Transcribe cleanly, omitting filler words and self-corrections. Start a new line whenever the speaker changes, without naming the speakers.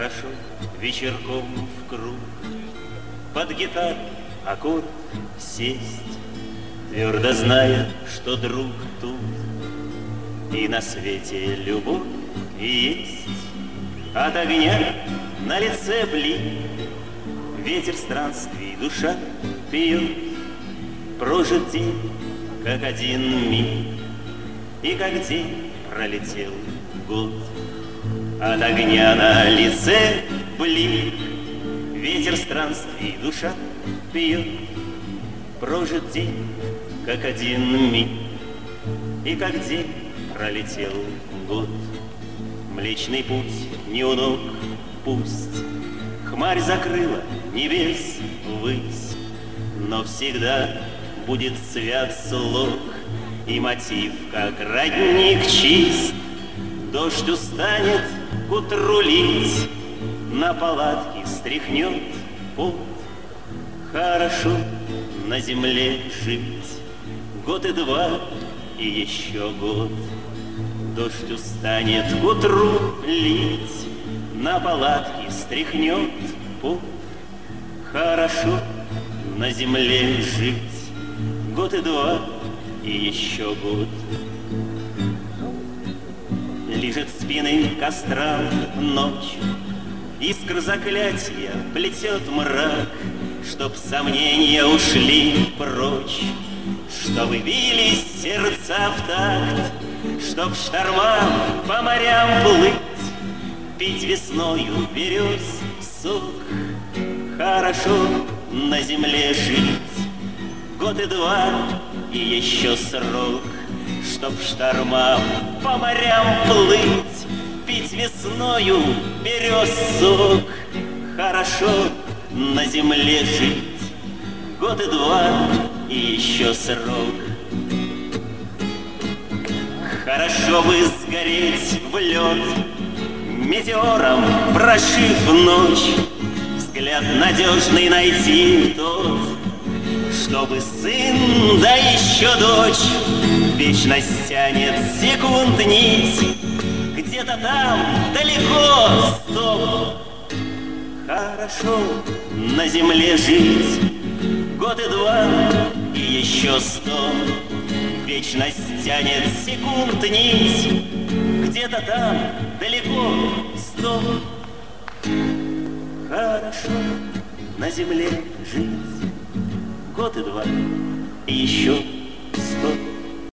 Хорошо вечерком в круг под гитару аккорд сесть, твердо зная, что друг тут и на свете любовь есть. От огня на лице блик, ветер странствий душа пьет. Прожит день, как один миг, и как день пролетел год. От огня на лице блик, ветер странствий душа пьет. Прожит день, как один миг, и как день пролетел год. Млечный путь не у ног пусть, хмарь закрыла небес ввысь, но всегда будет свят слог и мотив, как родник чист. Дождь устанет к утру лить, на палатке стряхнет пот. Хорошо на земле жить год и два, и еще год. Дождь устанет к утру лить, на палатке стряхнет пот. Хорошо на земле жить год и два, и еще год. Лижет спины кострам ночь, искр заклятия плетет мрак, чтоб сомнения ушли прочь, чтобы бились сердца в такт, чтоб штормам по морям плыть, пить весною берез сок. Хорошо на земле жить год и два, и еще срок, чтоб штормам по морям плыть, пить весною берез сок. Хорошо на земле жить год и два, и еще срок. Хорошо бы сгореть в лед, метеором прошив ночь, взгляд надежный найти тот, чтобы сын, да еще дочь, вечность тянет секунд нить, где-то там далеко стоп. Хорошо на земле жить год и два, и еще 100. Вечность тянет секунд нить, где-то там далеко стоп. Хорошо на земле жить год и два, и еще 100.